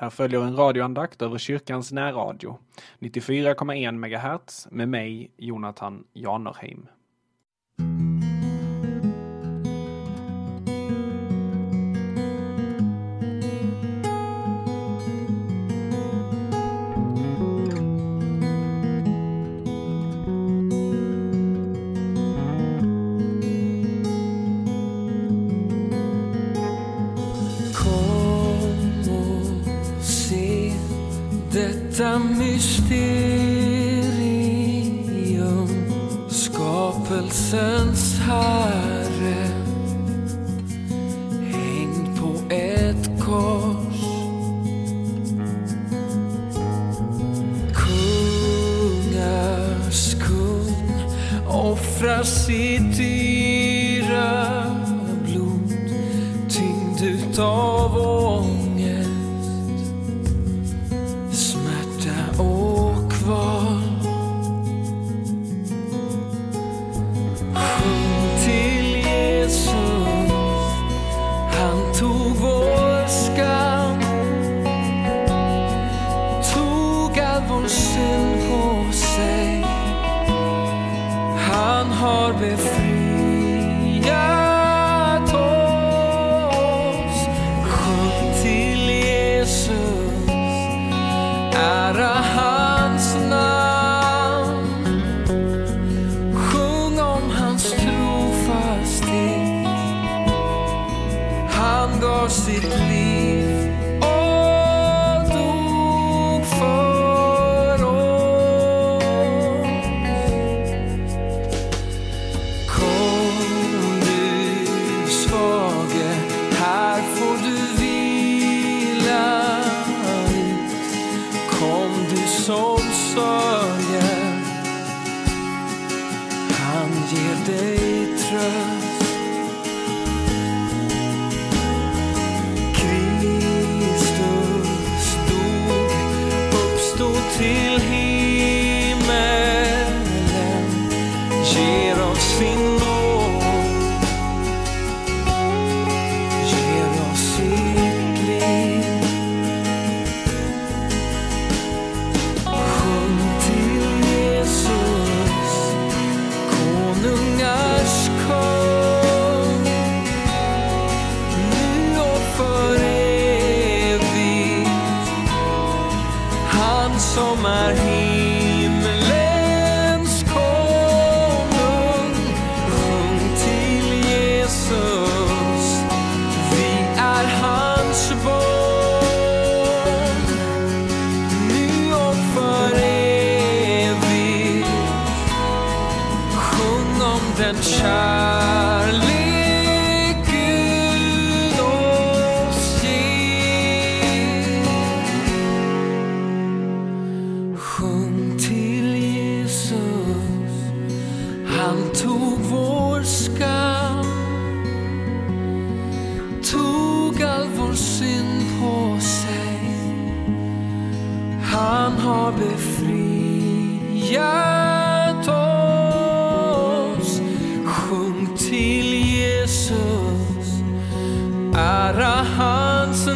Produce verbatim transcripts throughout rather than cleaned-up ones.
Här följer en radioandakt över kyrkans närradio, nittiofyra komma en megahertz med mig, Jonathan Janerheim. Detta mysterium, skapelsens Herre, hängd på ett kors. Kungars kung offrar sitt dyra blod, tyngd utav ångest, och kval. Sjung till Jesus, han tog vår skam, tog all vår synd på sig. Han har befriat oss. Sjung till Jesus, ära hans namn. Sjung om hans trofasthet. Han gav sitt liv och dog för oss. Kom du svage, här får du vila. Kom du som sörjer, han ger dig tröst. Kristus dog, uppstod till himmelen, ger oss sin nåd, ger oss sitt liv. Konungars kung, nu och för evigt. Han som är himmelens konung. Sjung till Jesus, vi är hans barn, nu och för evigt. Sjung om den kärlek Gud oss ger. Sjung till Jesus, han tog vår skam, tog all vår synd på sig. Han har befriat oss. Sjung till Jesus, ära hans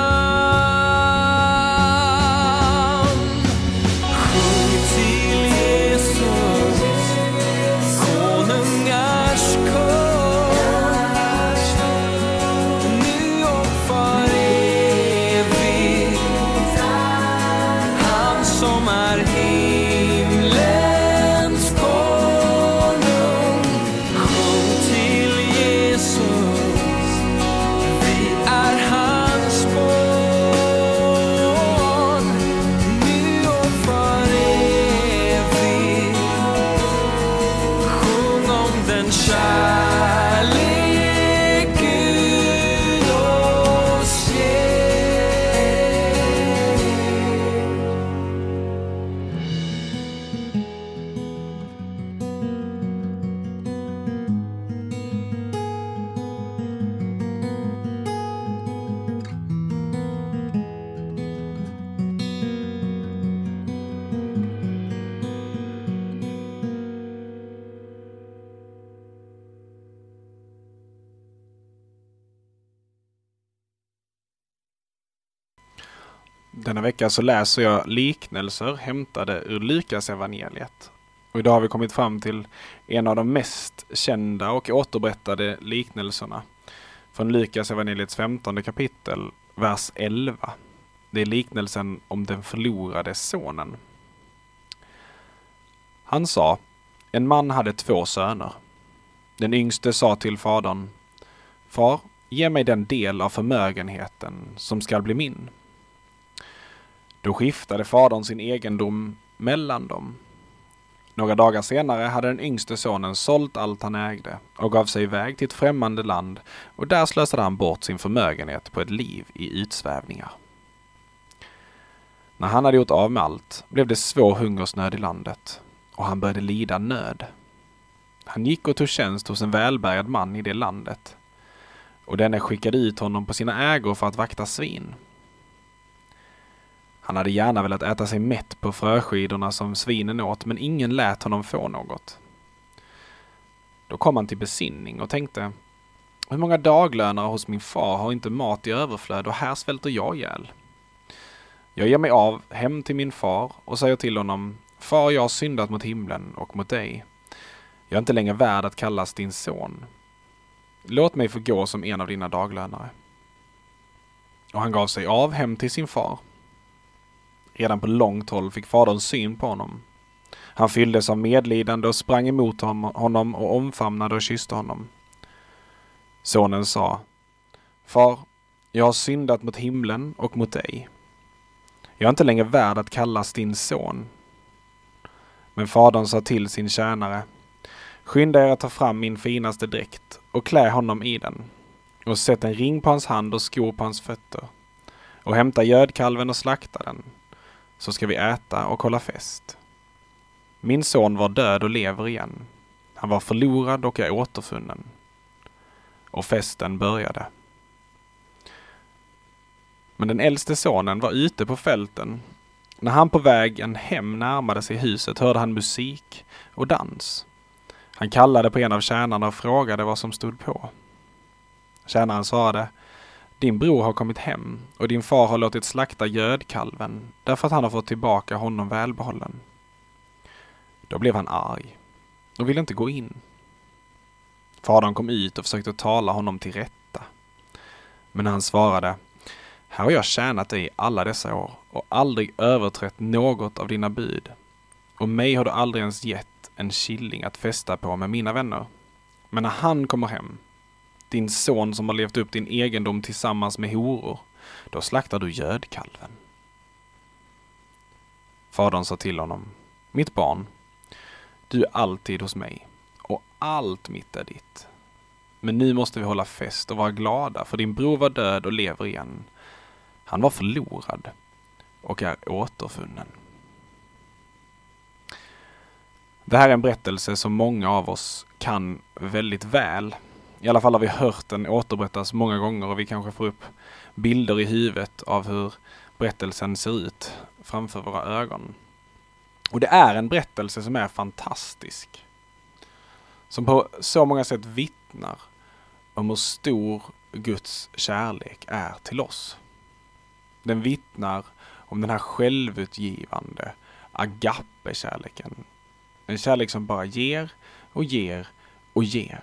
namn. Sjung till Jesus, konungars kung, nu och för evigt. Han som är himlen Denna vecka så läser jag liknelser hämtade ur Lukas evangeliet. Och idag har vi kommit fram till en av de mest kända och återberättade liknelserna från Lukas evangeliets femtonde kapitel, vers elva. Det är liknelsen om den förlorade sonen. Han sa, en man hade två söner. Den yngste sa till fadern, far, ge mig den del av förmögenheten som skall bli min. Då skiftade fadern sin egendom mellan dem. Några dagar senare hade den yngste sonen sålt allt han ägde och gav sig iväg till ett främmande land, och där slösade han bort sin förmögenhet på ett liv i utsvävningar. När han hade gjort av med allt blev det svår hungersnöd i landet, och han började lida nöd. Han gick och tog tjänst hos en välbärgad man i det landet, och denne skickade ut honom på sina ägor för att vakta svin. Han hade gärna velat äta sig mätt på fröskidorna som svinen åt, men ingen lät honom få något. Då kom han till besinning och tänkte, hur många daglönare hos min far har inte mat i överflöd, och här svälter jag ihjäl. Jag ger mig av hem till min far och säger till honom, far, jag har syndat mot himlen och mot dig. Jag är inte längre värd att kallas din son. Låt mig få gå som en av dina daglönare. Och han gav sig av hem till sin far. Redan på långt håll fick fadern syn på honom. Han fylldes av medlidande och sprang emot honom och omfamnade och kysste honom. Sonen sa, far, jag har syndat mot himlen och mot dig. Jag är inte längre värd att kallas din son. Men fadern sa till sin tjänare, skynda er att ta fram min finaste dräkt och klä honom i den, och sätt en ring på hans hand och skor på hans fötter, och hämta gödkalven och slakta den, så ska vi äta och hålla fest. Min son var död och lever igen. Han var förlorad och är återfunnen. Och festen började. Men den äldste sonen var ute på fälten. När han på vägen hem närmade sig huset hörde han musik och dans. Han kallade på en av tjänarna och frågade vad som stod på. Tjänaren svarade, din bror har kommit hem och din far har låtit slakta gödkalven därför att han har fått tillbaka honom välbehållen. Då blev han arg och ville inte gå in. Fadern kom ut och försökte tala honom till rätta. Men han svarade, här har jag tjänat dig alla dessa år och aldrig överträtt något av dina bud. Och mig har du aldrig ens gett en killing att festa på med mina vänner. Men när han kommer hem, din son som har levt upp din egendom tillsammans med horor, då slaktar du gödkalven. Fadern sa till honom, mitt barn, du är alltid hos mig och allt mitt är ditt. Men nu måste vi hålla fest och vara glada, för din bror var död och lever igen. Han var förlorad och är återfunnen. Det här är en berättelse som många av oss kan väldigt väl. I alla fall har vi hört den återberättas många gånger, och vi kanske får upp bilder i huvudet av hur berättelsen ser ut framför våra ögon. Och det är en berättelse som är fantastisk. Som på så många sätt vittnar om hur stor Guds kärlek är till oss. Den vittnar om den här självutgivande agape-kärleken. En kärlek som bara ger och ger och ger.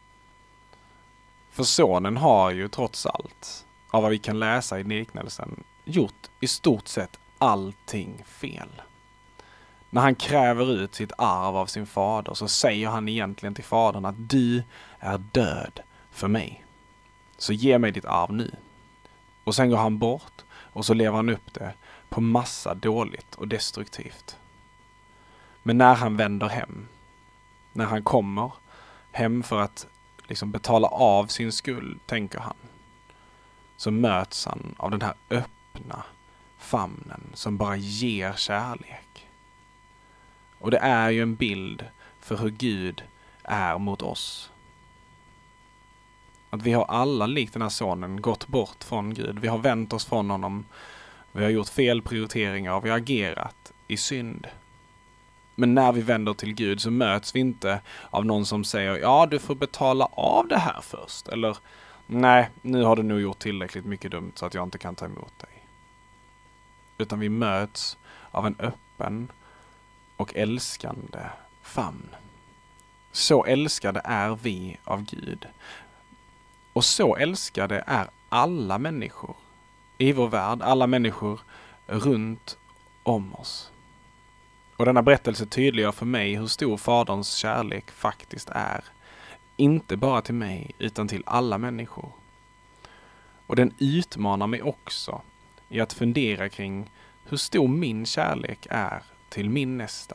För sonen har ju trots allt, av vad vi kan läsa i liknelsen, gjort i stort sett allting fel. När han kräver ut sitt arv av sin fader så säger han egentligen till fadern att du är död för mig. Så ge mig ditt arv nu. Och sen går han bort och så lever han upp det på massa dåligt och destruktivt. Men när han vänder hem, när han kommer hem för att liksom betala av sin skuld, tänker han, så möts han av den här öppna famnen som bara ger kärlek. Och det är ju en bild för hur Gud är mot oss. Att vi har alla, likt den här sonen, gått bort från Gud. Vi har vänt oss från honom. Vi har gjort fel prioriteringar och vi har agerat i synd. Men när vi vänder till Gud så möts vi inte av någon som säger, ja, du får betala av det här först. Eller, nej, nu har du nog gjort tillräckligt mycket dumt så att jag inte kan ta emot dig. utan vi möts av en öppen och älskande famn. Så älskade är vi av Gud. Och så älskade är alla människor i vår värld, alla människor runt om oss. Och denna berättelse tydliggör för mig hur stor Faderns kärlek faktiskt är. Inte bara till mig, utan till alla människor. Och den utmanar mig också i att fundera kring hur stor min kärlek är till min nästa.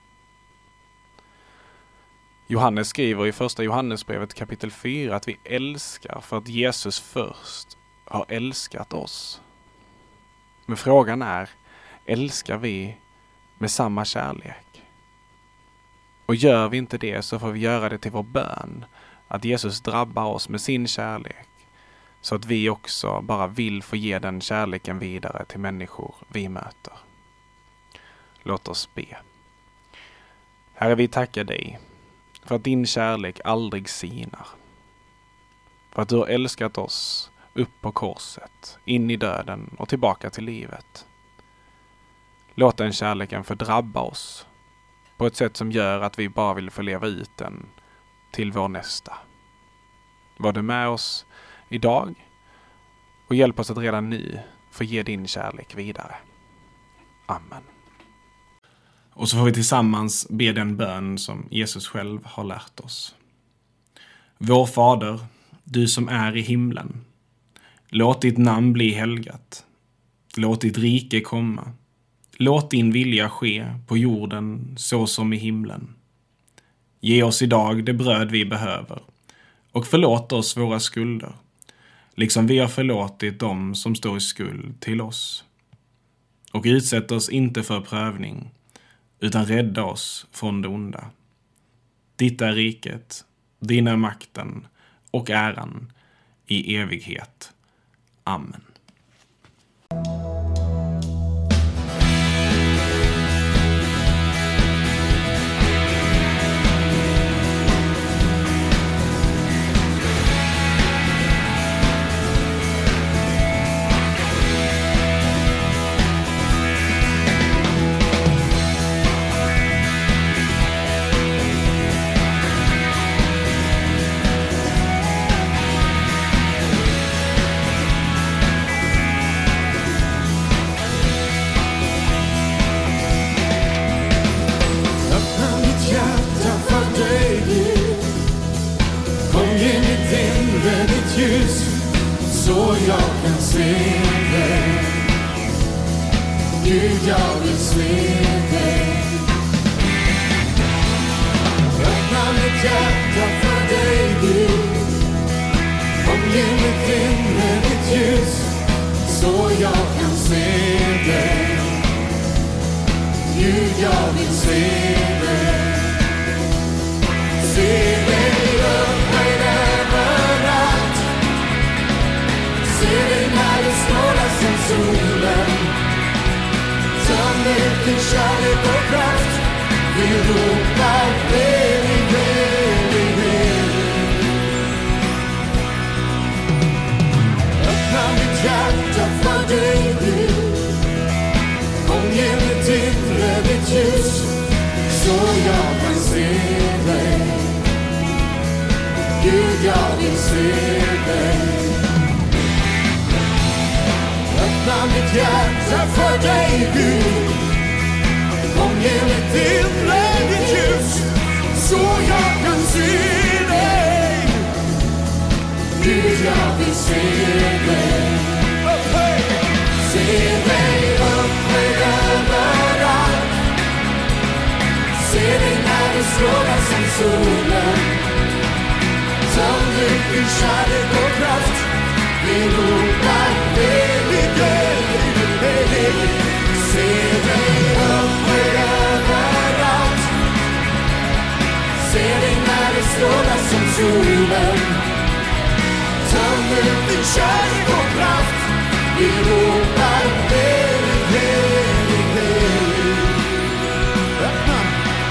Johannes skriver i första Johannesbrevet kapitel fyra att vi älskar för att Jesus först har älskat oss. Men frågan är, älskar vi med samma kärlek? Och gör vi inte det så får vi göra det till vår bön, att Jesus drabbar oss med sin kärlek, så att vi också bara vill få ge den kärleken vidare till människor vi möter. Låt oss be. Herre, vi tackar dig för att din kärlek aldrig sinar. För att du har älskat oss upp på korset, in i döden och tillbaka till livet. Låt den kärleken fördrabba oss på ett sätt som gör att vi bara vill få leva ut den till vår nästa. Var du med oss idag och hjälp oss att redan nu få ge din kärlek vidare. Amen. Och så får vi tillsammans be den bön som Jesus själv har lärt oss. Vår Fader, du som är i himlen. Låt ditt namn bli helgat. Låt ditt rike komma. Låt din vilja ske på jorden så som i himlen. Ge oss idag det bröd vi behöver och förlåt oss våra skulder, liksom vi har förlåtit dem som står i skuld till oss. Och utsätt oss inte för prövning, utan rädda oss från det onda. Ditt är riket, din är makten och äran i evighet. Amen. Så jag kan se dig, Gud, jag vill se dig. Öppna mitt hjärta för dig, Gud. Kom, ge mitt inre ditt ljus, så jag kan se dig, Gud, jag vill se dig. Se dig upphöjd överallt. Se dig när det strålar som solen. Töm ut din kärlek och kraft. Vi ropar helig, helig, helig. Öppna mitt hjärta för dig, Gud. Kom, ge mitt inre ditt ljus, så jag kan se dig, Gud, jag vill se dig. Öppna mitt hjärta för dig, Gud. Kom, ge mitt inre ditt ljus, så jag kan se dig, Gud, jag vill se dig. Se dig upphöjd överallt. Se dig när du strålar som solen. Töm ut din kärlek och kraft. Vi ropar helig, helig, helig. Se dig upphöjd överallt. Se dig när du strålar som solen. Töm ut din kärlek och kraft. Vi ropar helig, helig, helig. Öppna,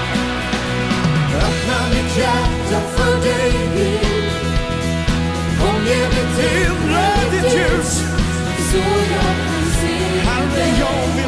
öppna mitt hjärta för dig, Gud. Kom, ge mitt inre ditt ljus, så jag kan se dig. Herre, jag vill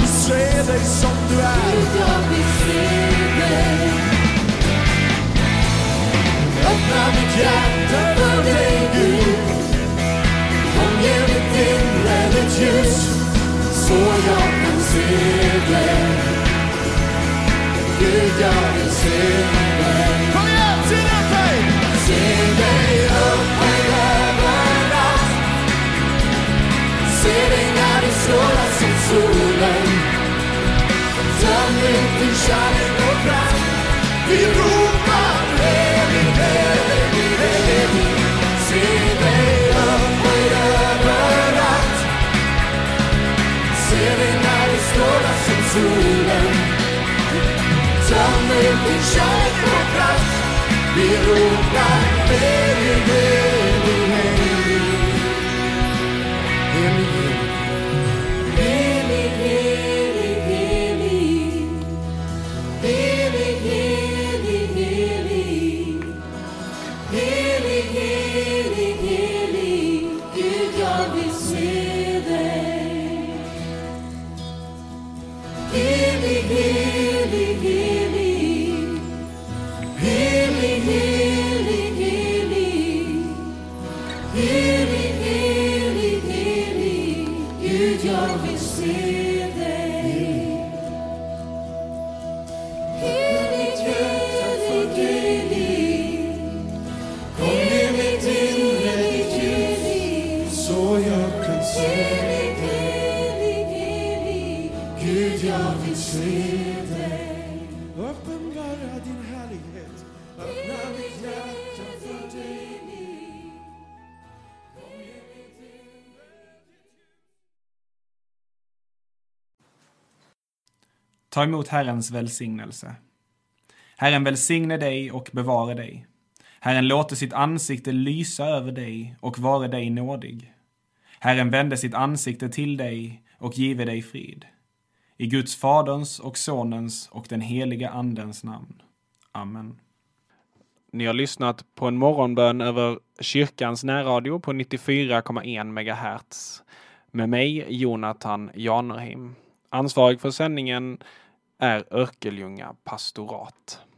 Gud, jag vill se dig. Kom igen, se dig! Se dig upphöjd överallt. Se dig när du strålar som solen. Döm ut din kärlek och kraft. Vi ropar helig, helig, helig. Se dig upphöjd överallt. Se dig när du strålar som solen. Döm ut din kärlek och kraft. Vi ropar helig, helig, helig. Helig, helig, helig, helig. Helig, helig, helig. Helig, helig, helig. Gud, jag vill se dig. Helig, helig, helig. Helig, helig, helig. Helig, helig, helig. Gud, jag vill se dig. Helig, helig, helig. Kom ner mitt inre, ditt ljus, så jag kan se. Helig, helig, helig. Gud, jag vill se dig. Uppenbara din härlighet. Öppna mitt hjärta för dig. Ta emot Herrens välsignelse. Herren välsigne dig och bevare dig. Herren låter sitt ansikte lysa över dig och vare dig nådig. Herren vände sitt ansikte till dig och give dig frid. I Guds faderns och sonens och den heliga andens namn. Amen. Ni har lyssnat på en morgonbön över kyrkans närradio på nittiofyra komma en megahertz. Med mig, Jonathan Janerheim. Ansvarig för sändningen är Örkelljunga pastorat.